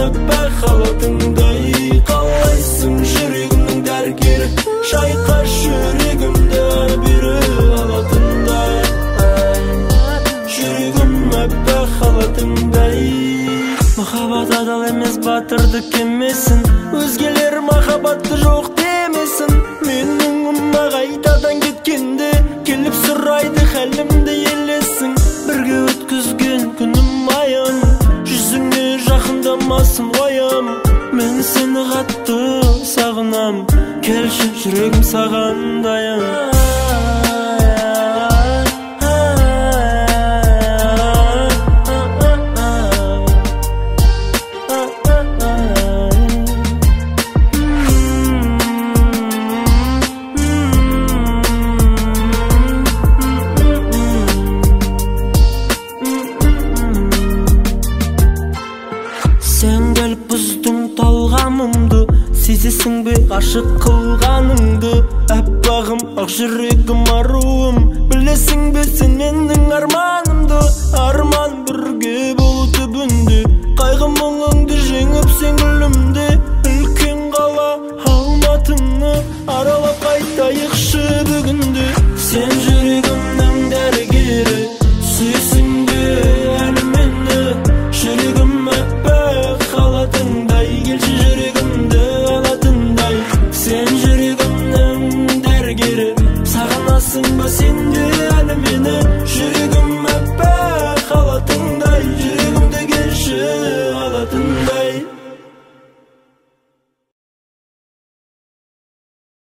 әппақ халатыңдай. Қалайсың жүрегімнің дәрігері, шайқа жүрегімді бері алатындай. Жүрегім әппақ халатыңдай. Махаббат адал емес, батырдық емесін. Өзгелер махаббатты жоқ демесін. Менің қайтадан кеткенде келіп сұрайды хәлімді елесің. Бірге өткізген күнім аян, жүзіңе жақындамасын қоям. Мен сені қатты сағынам, келші жүрегім саған даян. Сен келіп бұздың талғамымды, сезесің бе ғашық қылғаныңды. Әппағым, ақ жүрегім аруым, білесің бе сен менің арманымды. Арман бірге